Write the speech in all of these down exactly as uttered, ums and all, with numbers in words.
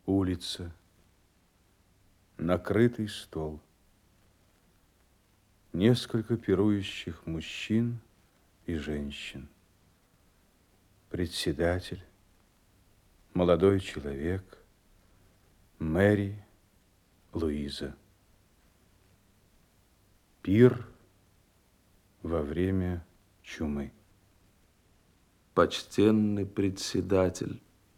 Улица, накрытый стол, несколько пирующих мужчин и женщин, председатель, молодой человек, Мэри, Луиза. Пир во время чумы. Почтенный председатель,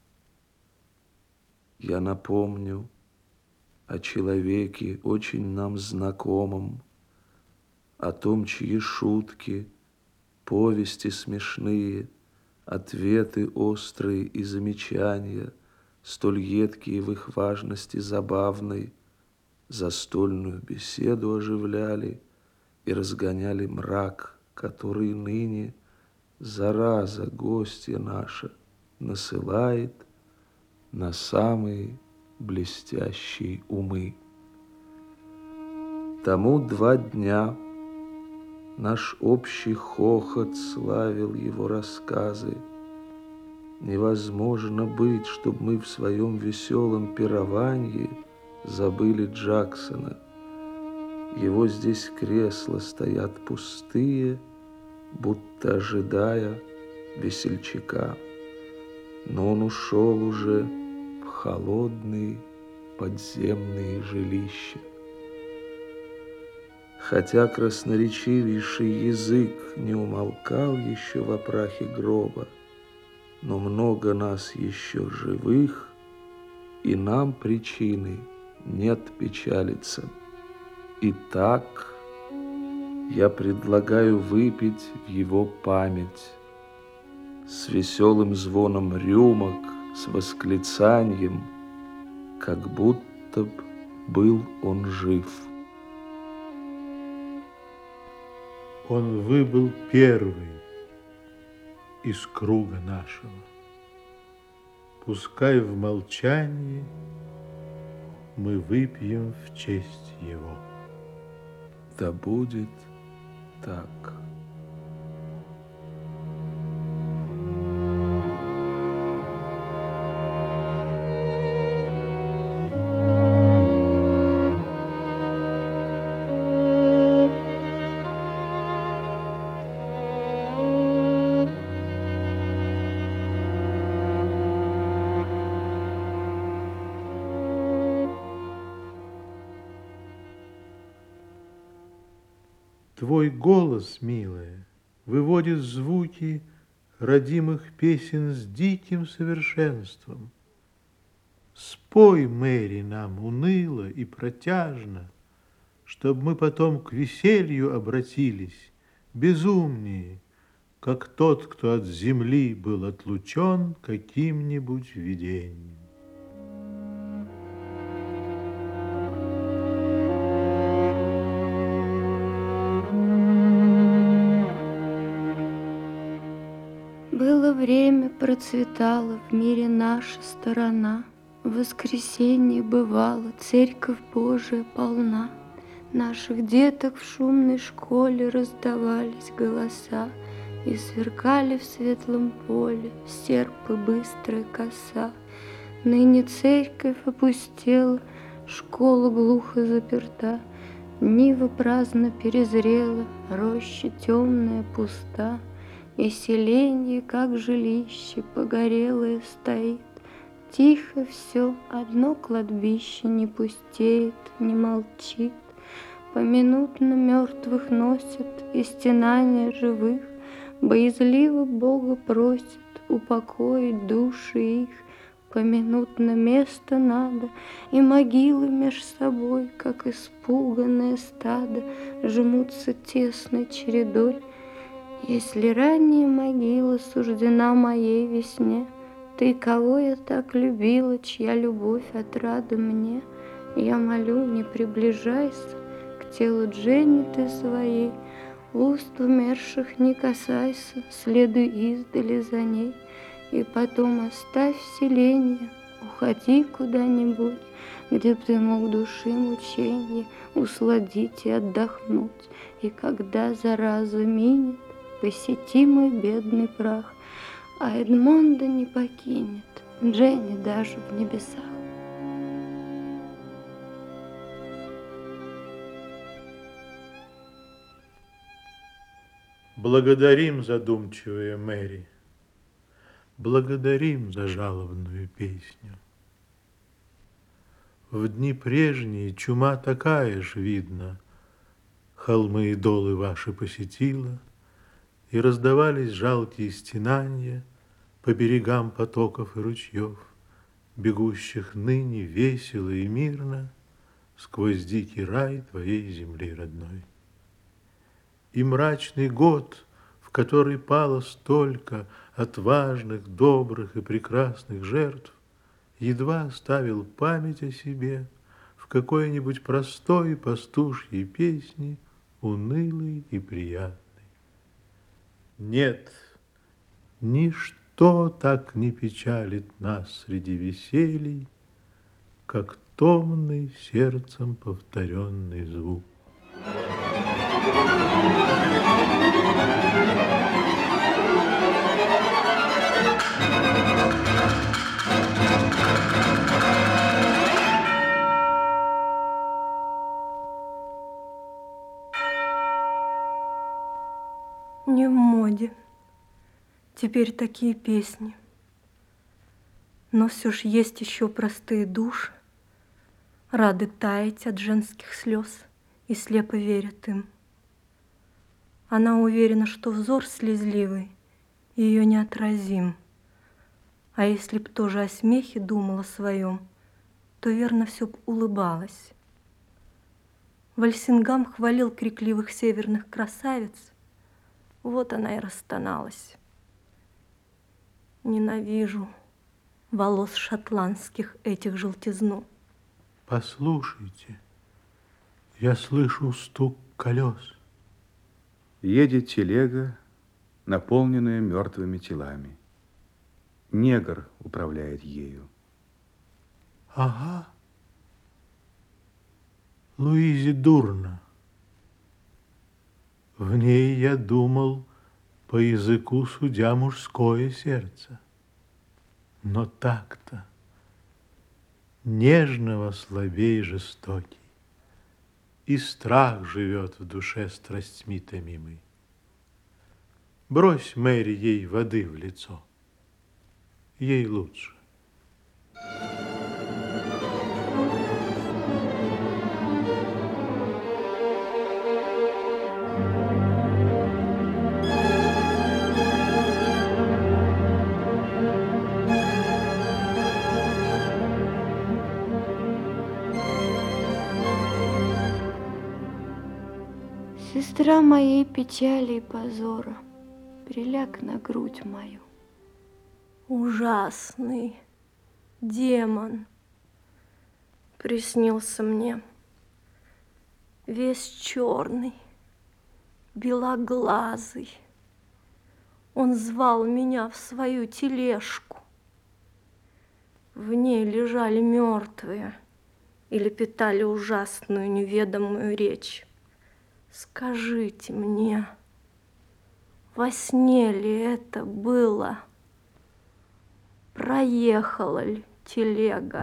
я напомню о человеке, очень нам знакомом, о том, чьи шутки, повести смешные, ответы острые и замечания, столь едкие в их важности забавной, застольную беседу оживляли и разгоняли мрак, который ныне зараза гостья наша насылает на самые блестящие умы. Тому два дня наш общий хохот славил его рассказы. Невозможно быть, чтобы мы в своем веселом пировании забыли Джексона. Его здесь кресла стоят пустые, будто ожидая весельчака. Но он ушел уже в холодные подземные жилища. Хотя красноречивейший язык не умолкал еще во прахе гроба, но много нас еще живых, и нам причины нет печалиться. Итак, я предлагаю выпить в его память с веселым звоном рюмок, с восклицанием, как будто б был он жив. Он выбыл первый из круга нашего. Пускай в молчании мы выпьем в честь его. Да будет так. Твой голос, милая, выводит звуки родимых песен с диким совершенством. Спой, Мэри, нам уныло и протяжно, чтоб мы потом к веселью обратились, безумнее, как тот, кто от земли был отлучен каким-нибудь видением. Было время, процветала в мире наша сторона. В воскресенье бывало, церковь Божия полна. Наших деток в шумной школе раздавались голоса, и сверкали в светлом поле серп и быстрая коса. Ныне церковь опустела, школа глухо заперта, нива праздно перезрела, роща темная пуста. И селенье, как жилище, погорелое стоит. Тихо все, одно кладбище не пустеет, не молчит. Поминутно мертвых носят и стенания живых. Боязливо Бога просит упокоить души их. Поминутно место надо, и могилы меж собой, как испуганное стадо, жмутся тесной чередой. Если ранняя могила суждена моей весне, ты, кого я так любила, чья любовь отрада мне, я молю, не приближайся к телу Дженни ты своей, уст умерших не касайся, следуй издали за ней, и потом оставь селение, уходи куда-нибудь, где б ты мог души мученье усладить и отдохнуть, и когда зараза минет, посети мой бедный прах, а Эдмонда не покинет Дженни даже в небесах. Благодарим, задумчивая Мэри, благодарим за жалобную песню. В дни прежние чума такая ж, видно, холмы и долы ваши посетила, и раздавались жалкие стенания по берегам потоков и ручьев, бегущих ныне весело и мирно сквозь дикий рай твоей земли родной. И мрачный год, в который пало столько отважных, добрых и прекрасных жертв, едва оставил память о себе в какой-нибудь простой пастушьей песне, унылой и приятной. Нет, ничто так не печалит нас среди веселий, как томный сердцем повторенный звук. Не в моде теперь такие песни, но все ж есть еще простые души, рады таять от женских слез и слепо верят им. Она уверена, что взор слезливый ее неотразим, а если б тоже о смехе думала своем, то верно все б улыбалась. Вальсингам хвалил крикливых северных красавиц, вот она и расстоналась. Ненавижу волос шотландских этих желтизну. Послушайте, я слышу стук колес. Едет телега, наполненная мертвыми телами. Негр управляет ею. Ага. Луизе дурно. В ней, я думал, по языку судя мужское сердце. Но так-то нежного слабей жестокий, и страх живет в душе страстьми томимой. Брось, Мэри, ей воды в лицо, ей лучше. Сестра моей печали и позора, приляг на грудь мою. Ужасный демон приснился мне, весь черный, белоглазый. Он звал меня в свою тележку. В ней лежали мертвые и лепетали ужасную неведомую речь. Скажите мне, во сне ли это было? Проехала ли телега?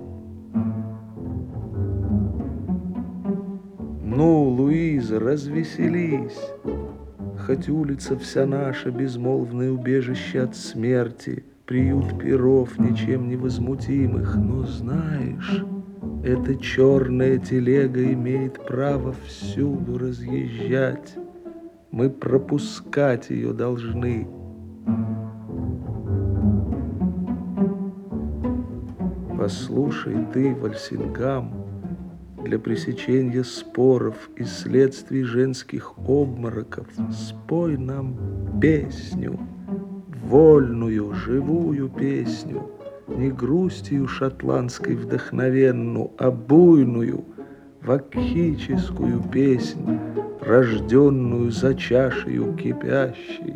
Ну, Луиза, развеселись. Хоть улица вся наша, безмолвное убежище от смерти, приют перов ничем не возмутимых, но знаешь, эта черная телега имеет право всюду разъезжать. Мы пропускать ее должны. Послушай ты, Вальсингам, для пресечения споров и следствий женских обмороков спой нам песню, вольную, живую песню, не грустью шотландской вдохновенную, а буйную, вакхическую песнь, рожденную за чашею кипящей.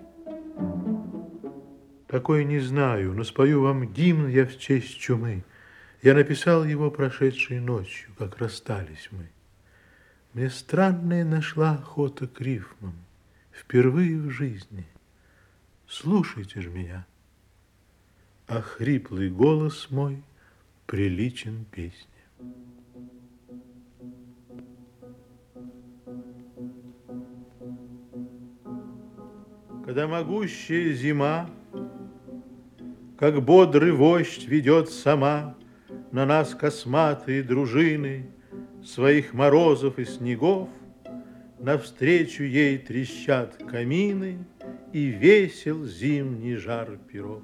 Такой не знаю, но спою вам гимн я в честь чумы. Я написал его прошедшей ночью, как расстались мы. Мне странная нашла охота к рифмам, впервые в жизни. Слушайте ж меня, а хриплый голос мой приличен песне. когда могущая зима, как бодрый вождь, ведет сама на нас косматые дружины своих морозов и снегов, навстречу ей трещат камины и весел зимний жар перов.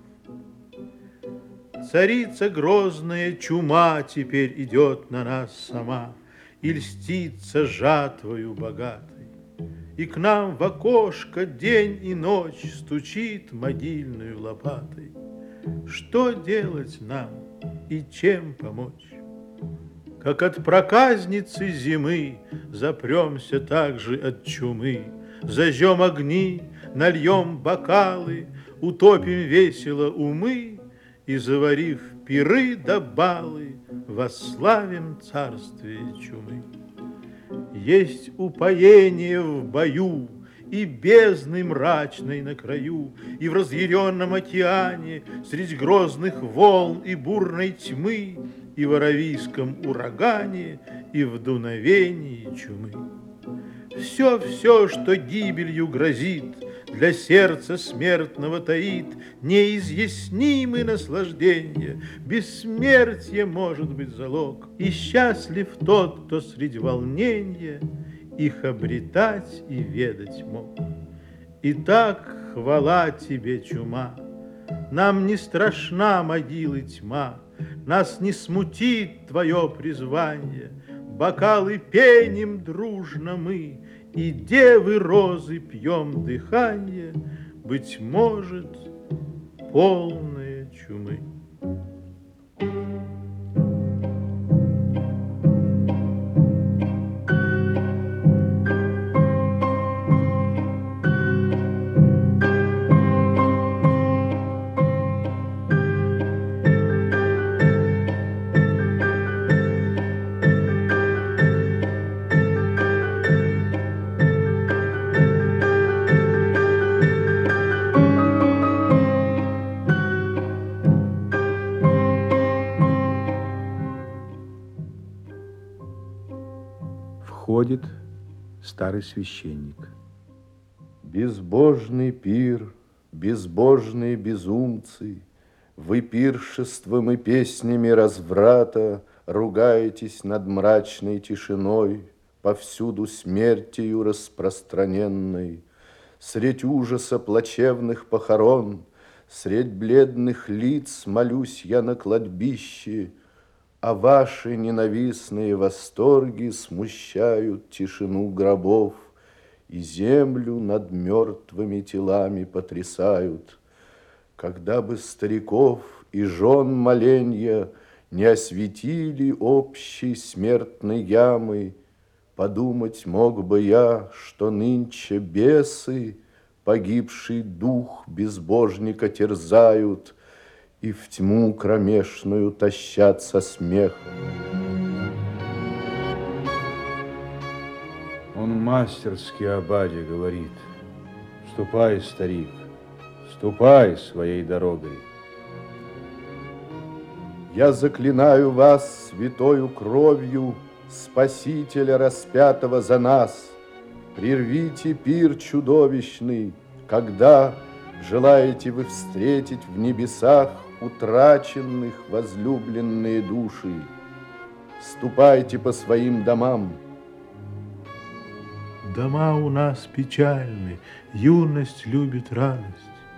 Царица грозная чума теперь идет на нас сама и льстится жатвою богатой, и к нам в окошко день и ночь стучит могильную лопатой. Что делать нам и чем помочь? Как от проказницы зимы запремся также от чумы, зажжем огни, нальем бокалы, утопим весело умы и, заварив пиры да балы, восславим царствие чумы. Есть упоение в бою и бездны мрачной на краю, и в разъяренном океане средь грозных волн и бурной тьмы, и в аравийском урагане, и в дуновении чумы. Все, все, что гибелью грозит, для сердца смертного таит неизъяснимые наслаждения. Бессмертие может быть залог, и счастлив тот, кто среди волнения их обретать и ведать мог. Итак, хвала тебе, чума, нам не страшна могилы тьма, нас не смутит твое призвание. Бокалы пеним дружно мы, и девы розы пьем дыхание, быть может, полное чумы. Входит старый священник. Безбожный пир, безбожные безумцы, вы пиршеством и песнями разврата ругаетесь над мрачной тишиной, повсюду смертью распространенной. Средь ужаса плачевных похорон, средь бледных лиц молюсь я на кладбище, а ваши ненавистные восторги смущают тишину гробов и землю над мертвыми телами потрясают. Когда бы стариков и жен моленья не осветили общей смертной ямы, подумать мог бы я, что нынче бесы погибший дух безбожника терзают и в тьму кромешную тащат со смехом. Он мастерски о Баде говорит: ступай, старик, ступай своей дорогой. Я заклинаю вас святою кровью Спасителя распятого за нас. Прервите пир чудовищный, когда желаете вы встретить в небесах утраченных возлюбленные души. Ступайте по своим домам. Дома у нас печальны, юность любит радость.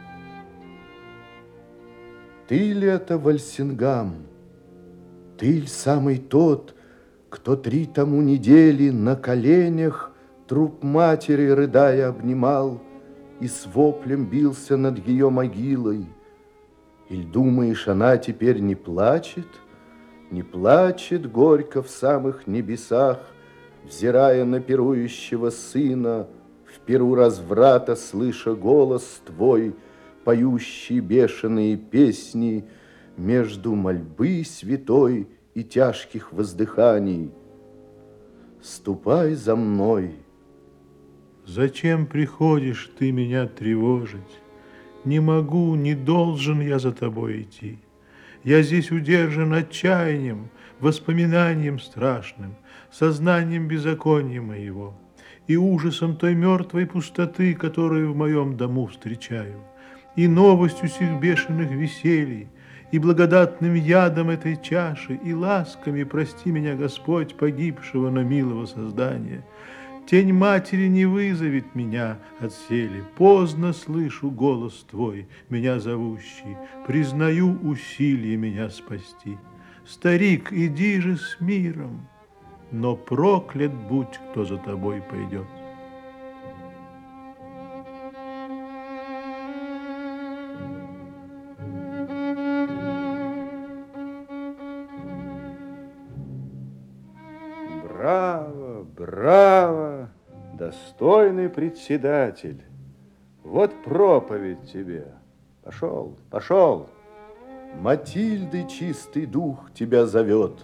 Ты ли это, Вальсингам? Ты ли самый тот, кто три тому недели на коленях труп матери, рыдая, обнимал и с воплем бился над ее могилой? Или думаешь, она теперь не плачет, не плачет горько в самых небесах, взирая на пирующего сына, в пиру разврата слыша голос твой, поющий бешеные песни между мольбы святой и тяжких воздыханий? Ступай за мной. Зачем приходишь ты меня тревожить? Не могу, не должен я за тобой идти. Я здесь удержан отчаянием, воспоминанием страшным, сознанием беззакония моего. и ужасом той мертвой пустоты, которую в моем дому встречаю, и новостью сих бешеных веселий, и благодатным ядом этой чаши, и ласками, прости меня, Господь, погибшего, но милого создания. Тень матери не вызовет меня отселе, поздно слышу голос Твой, меня зовущий, признаю усилие меня спасти. Старик, иди же с миром, но проклят будь, кто за тобой пойдет. Браво, браво, достойный председатель. Вот проповедь тебе. Пошел, пошел. Матильды чистый дух тебя зовет.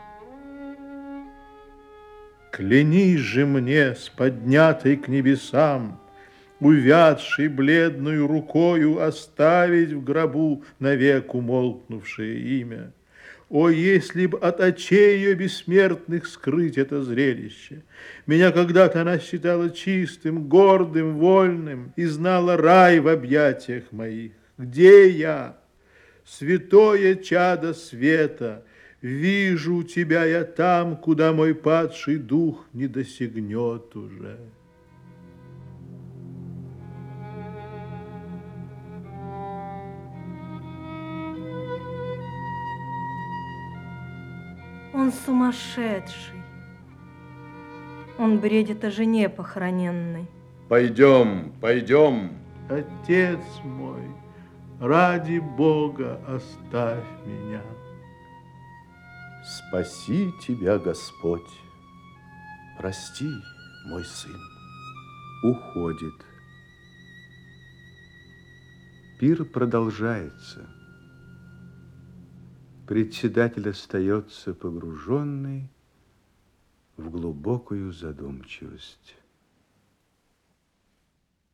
Клянись же мне с поднятой к небесам, увядшей бледную рукою оставить в гробу навек умолкнувшее имя. О, если б от очей ее бессмертных скрыть это зрелище! Меня когда-то она считала чистым, гордым, вольным и знала рай в объятиях моих. Где я? Святое чадо света, вижу тебя я там, куда мой падший дух не досягнет уже. Он сумасшедший. Он бредит о жене похороненной. Пойдем, пойдем. Отец мой, ради Бога оставь меня. Спаси тебя, Господь. Прости, мой сын. Уходит. Пир продолжается. Председатель остается погруженный в глубокую задумчивость.